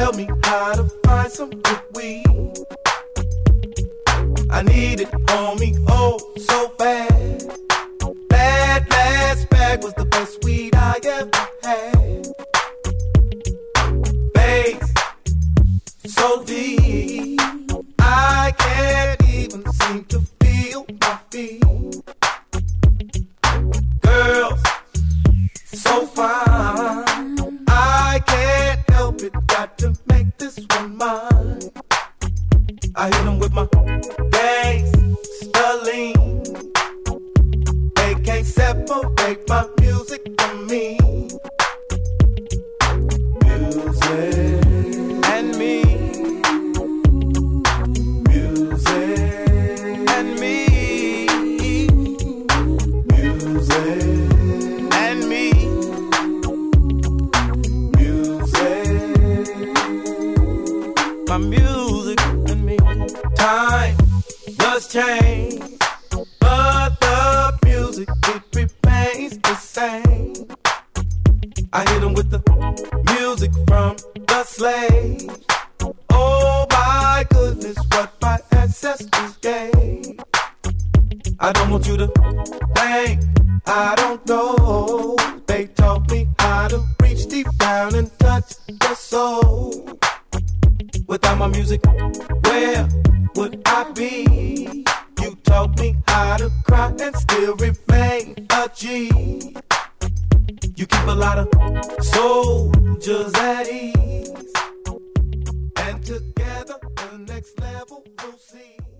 tell me how to find some good weed. I need it on me, oh, so bad. That last bag was the best weed I ever had. Bass, so deep, I can't even seem to feel my feet. Girls, so fine, I can't help it, got to make this one mine. I hit them with my gangsta-lean. They can't separate my music from me. Music and me. Music and me. Music and me. Music. My music and me. Time does change, but the music, it remains the same. I hit them with the music from the slaves. Oh my goodness, what my ancestors gave. I don't want you to think I don't know. They taught me how to reach deep down and touch the soul. Without my music, where would I be? You taught me how to cry and still remain a G. You keep a lot of soldiers at ease, and together the next level we'll see.